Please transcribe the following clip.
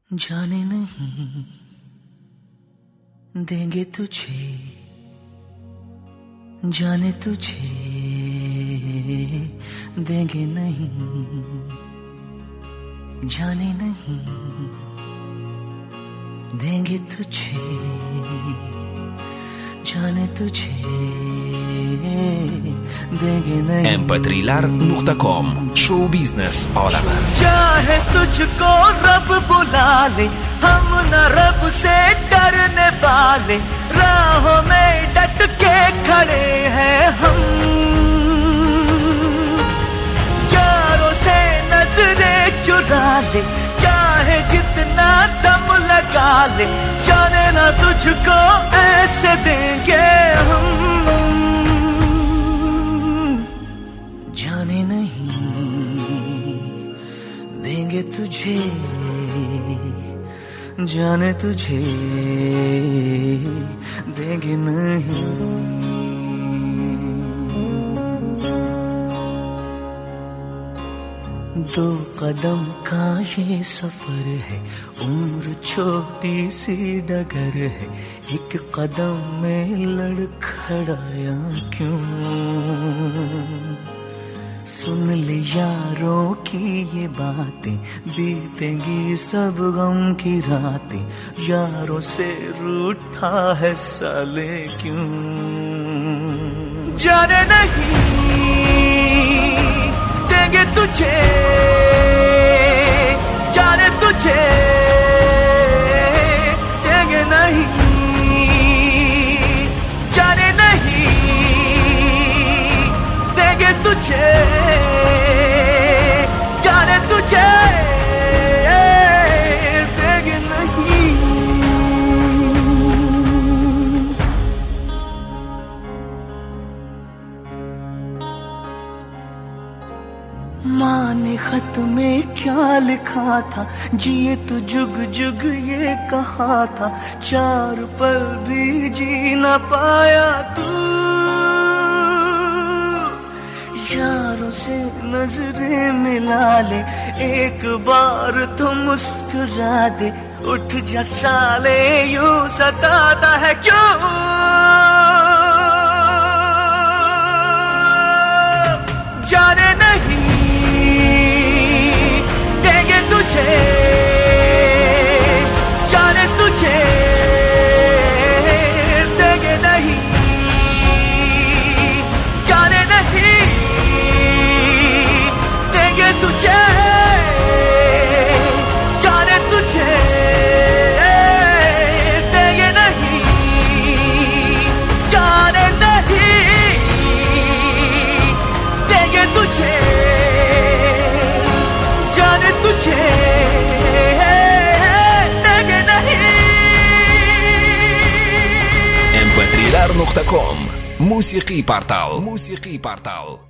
जाने नहीं देंगे तुझे, जाने तुझे देंगे नहीं, जाने नहीं देंगे तुझे, जाने तुझे देंगे नहीं। mp3lar.com शो बिजनेस आलम। चाहे तुझको रब बुला ले, हम न रब से डरने वाले, राहों में डट के खड़े हैं हम। यारों से नजरें चुरा ले, चाहे जितना दम लगा ले, जाने ना तुझको ऐसे देंगे हम। जाने नहीं देंगे तुझे, जाने तुझे देंगे नहीं। दो कदम का ये सफर है, उम्र छोटी सी डगर है, एक कदम में लड़खड़ाया क्यों। सुन ले यारों की ये बातें, बीतेंगी सब गम की रातें, यारों से रूठा है साले क्यों। जाने नहीं देंगे तुझे, जाने तुझे देंगे नहीं, जाने नहीं देंगे तुझे, जाने तुझे देंगे नहीं। माँ ने खत में क्या लिखा था, जिए तो जुग जुग ये कहा था, चार पल भी जी ना पाया तू। यारों से नजरें मिला ले, एक बार तो मुस्कुरा दे, उठ जा साले यूं सताता है क्यों। जाने नहीं देंगे तुझे, जाने तुझे देंगे नहीं, जाने नहीं देंगे तुझे, जाने तुझे देंगे नहीं, जाने नहीं देंगे तुझे, जाने तुझे देंगे नहीं। mp3lar.com موسيقي بارتال